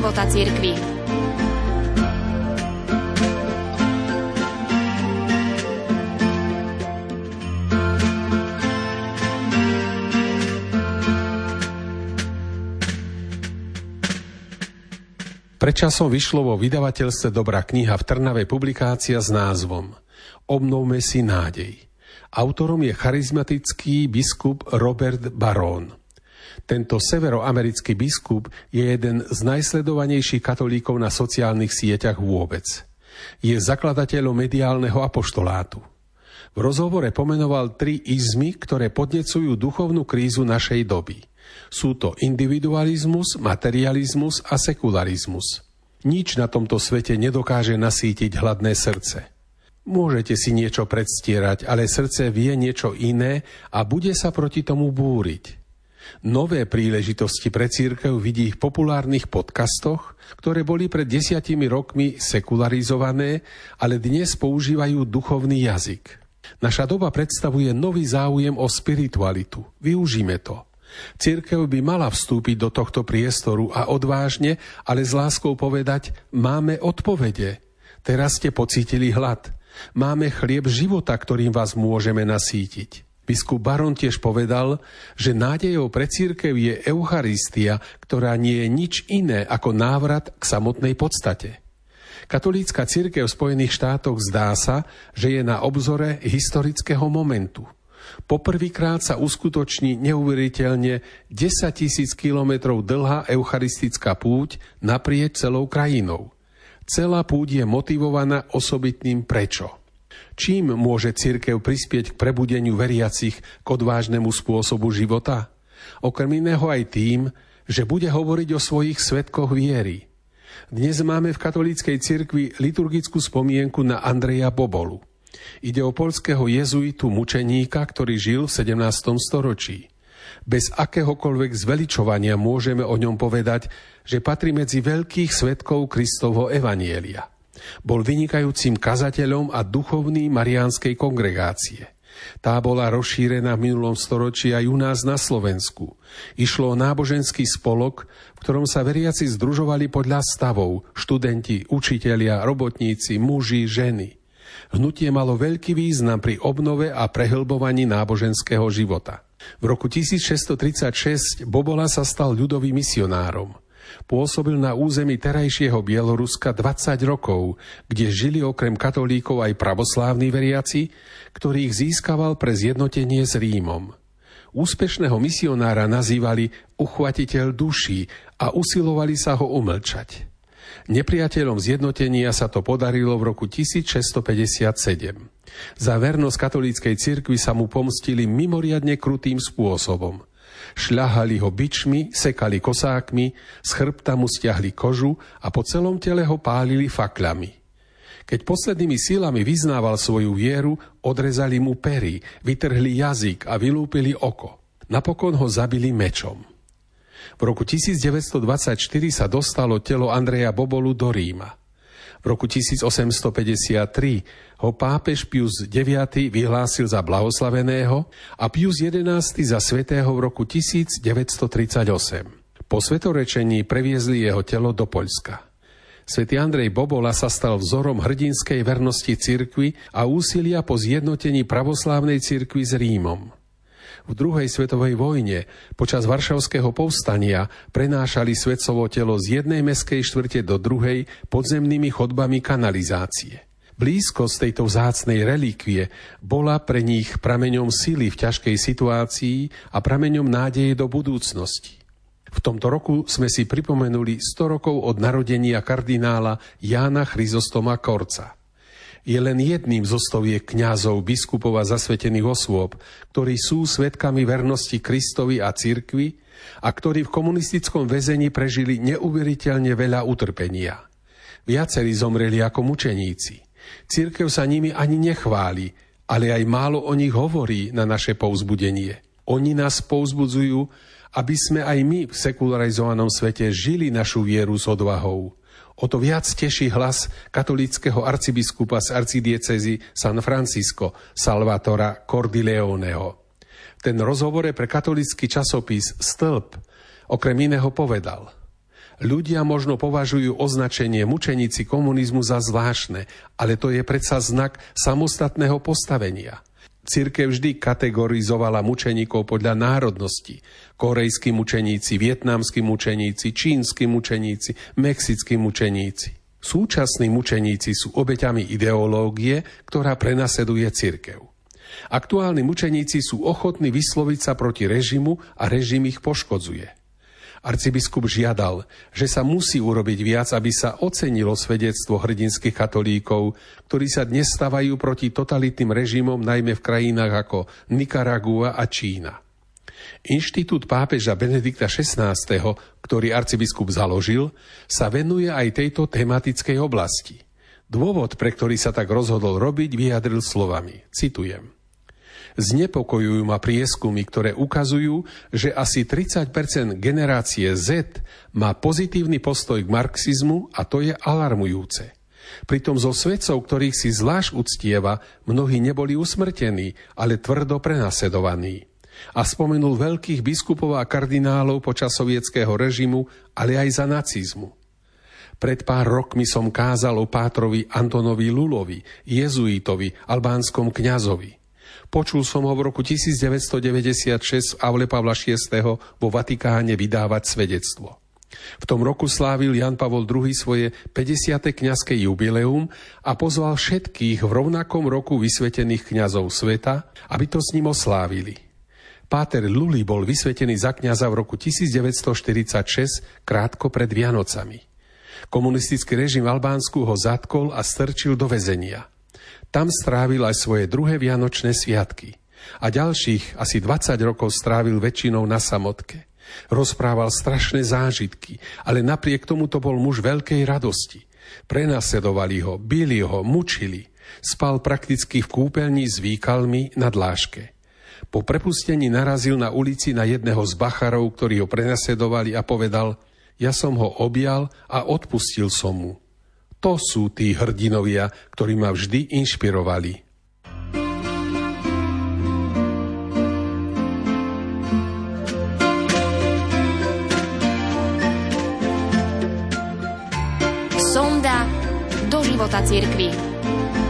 života cirkvi. Predčasom vyšlo vo vydavateľstve Dobrá kniha v Trnave publikácia s názvom Obnovme si nádej. Autorom je charizmatický biskup Robert Barron. Tento severoamerický biskup je jeden z najsledovanejších katolíkov na sociálnych sieťach vôbec. Je zakladateľom mediálneho apoštolátu. V rozhovore pomenoval 3 izmy, ktoré podnecujú duchovnú krízu našej doby. Sú to individualizmus, materializmus a sekularizmus. Nič na tomto svete nedokáže nasýtiť hladné srdce. Môžete si niečo predstierať, ale srdce vie niečo iné a bude sa proti tomu búriť. Nové príležitosti pre cirkev vidí v populárnych podcastoch, ktoré boli pred 10 rokmi sekularizované, ale dnes používajú duchovný jazyk. Naša doba predstavuje nový záujem o spiritualitu. Využíme to. Cirkev by mala vstúpiť do tohto priestoru a odvážne, ale s láskou povedať, máme odpovede. Teraz ste pocítili hlad. Máme chlieb života, ktorým vás môžeme nasýtiť. Biskup Barron tiež povedal, že nádejou pre cirkev je Eucharistia, ktorá nie je nič iné ako návrat k samotnej podstate. Katolícka cirkev v Spojených štátoch zdá sa, že je na obzore historického momentu. Poprvýkrát sa uskutoční neuveriteľne 10 000 kilometrov dlhá eucharistická púť naprieč celou krajinou. Celá púť je motivovaná osobitným prečo. Čím môže cirkev prispieť k prebudeniu veriacich k odvážnemu spôsobu života? Okrem iného aj tým, že bude hovoriť o svojich svedkoch viery. Dnes máme v katolíckej cirkvi liturgickú spomienku na Andreja Bobolu. Ide o poľského jezuitu mučeníka, ktorý žil v 17. storočí. Bez akéhokoľvek zveličovania môžeme o ňom povedať, že patrí medzi veľkých svedkov Kristovho evanjelia. Bol vynikajúcim kazateľom a duchovným mariánskej kongregácie. Tá bola rozšírená v minulom storočí aj u nás na Slovensku. Išlo o náboženský spolok, v ktorom sa veriaci združovali podľa stavov, študenti, učitelia, robotníci, muži, ženy. Hnutie malo veľký význam pri obnove a prehlbovaní náboženského života. V roku 1636 Bobola sa stal ľudovým misionárom. Pôsobil na území terajšieho Bieloruska 20 rokov, kde žili okrem katolíkov aj pravoslávni veriaci, ktorých získaval pre zjednotenie s Rímom. Úspešného misionára nazývali uchvatiteľ duší a usilovali sa ho umlčať. Nepriateľom zjednotenia sa to podarilo v roku 1657. Za vernosť katolíckej cirkvi sa mu pomstili mimoriadne krutým spôsobom. Šľahali ho bičmi, sekali kosákmi, z chrbta mu stiahli kožu a po celom tele ho pálili fakľami. Keď poslednými sílami vyznával svoju vieru, odrezali mu pery, vytrhli jazyk a vylúpili oko. Napokon ho zabili mečom. V roku 1924 sa dostalo telo Andreja Bobolu do Ríma. V roku 1853 ho pápež Pius IX vyhlásil za blahoslaveného a Pius XI za svätého v roku 1938. Po svetorečení previezli jeho telo do Poľska. Svätý Andrej Bobola sa stal vzorom hrdinskej vernosti cirkvi a úsilia po zjednotení pravoslávnej cirkvi s Rímom. V druhej svetovej vojne počas Varšavského povstania prenášali svätcovo telo z jednej mestskej štvrte do druhej podzemnými chodbami kanalizácie. Blízkosť tejto vzácnej relikvie bola pre nich prameňom sily v ťažkej situácii a prameňom nádeje do budúcnosti. V tomto roku sme si pripomenuli 100 rokov od narodenia kardinála Jána Chryzostoma Korca. Je len jedným zo stoviek kňazov, biskupov a zasvetených osôb, ktorí sú svedkami vernosti Kristovi a cirkvi a ktorí v komunistickom väzení prežili neuveriteľne veľa utrpenia. Viacerí zomreli ako mučeníci. Cirkev sa nimi ani nechváli, ale aj málo o nich hovorí na naše povzbudenie. Oni nás povzbudzujú, aby sme aj my v sekularizovanom svete žili našu vieru s odvahou. O to viac teší hlas katolíckeho arcibiskupa z arcidiecézy San Francisco, Salvatora Cordileoneho. Ten rozhovore pre katolícky časopis Stĺp okrem iného povedal: Ľudia možno považujú označenie mučeníci komunizmu za zvláštne, ale to je predsa znak samostatného postavenia. Cirkev vždy kategorizovala mučeníkov podľa národnosti. Korejskí mučeníci, vietnamskí mučeníci, čínsky mučeníci, mexickí mučeníci. Súčasní mučeníci sú obeťami ideológie, ktorá prenasleduje cirkev. Aktuálni mučeníci sú ochotní vysloviť sa proti režimu a režim ich poškodzuje. Arcibiskup žiadal, že sa musí urobiť viac, aby sa ocenilo svedectvo hrdinských katolíkov, ktorí sa dnes stavajú proti totalitným režimom, najmä v krajinách ako Nikaragua a Čína. Inštitút pápeža Benedikta XVI, ktorý arcibiskup založil, sa venuje aj tejto tematickej oblasti. Dôvod, pre ktorý sa tak rozhodol robiť, vyjadril slovami, citujem: Znepokojujú ma prieskumy, ktoré ukazujú, že asi 30% generácie Z má pozitívny postoj k marxizmu a to je alarmujúce. Pritom zo svedcov, ktorých si zvlášť uctieva, mnohí neboli usmrtení, ale tvrdo prenasledovaní. A spomenul veľkých biskupov a kardinálov počas sovietskeho režimu, ale aj za nacizmu. Pred pár rokmi som kázal o pátrovi Antonovi Lulovi, jezuitovi, albánskom kňazovi. Počul som ho v roku 1996 v aule Pavla VI. Vo Vatikáne vydávať svedectvo. V tom roku slávil Jan Pavol II svoje 50. kňazské jubileum a pozval všetkých v rovnakom roku vysvetených kňazov sveta, aby to s ním oslávili. Páter Luli bol vysvetený za kňaza v roku 1946, krátko pred Vianocami. Komunistický režim v Albánsku ho zatkol a strčil do väzenia. Tam strávil aj svoje druhé vianočné sviatky. A ďalších asi 20 rokov strávil väčšinou na samotke. Rozprával strašné zážitky, ale napriek tomu to bol muž veľkej radosti. Prenasledovali ho, bili ho, mučili. Spal prakticky v kúpeľni s výkalmi na dláške. Po prepustení narazil na ulici na jedného z bacharov, ktorí ho prenasledovali a povedal: ja som ho objal a odpustil som mu. To sú tí hrdinovia, ktorí ma vždy inšpirovali. Sonda do života cirkvi.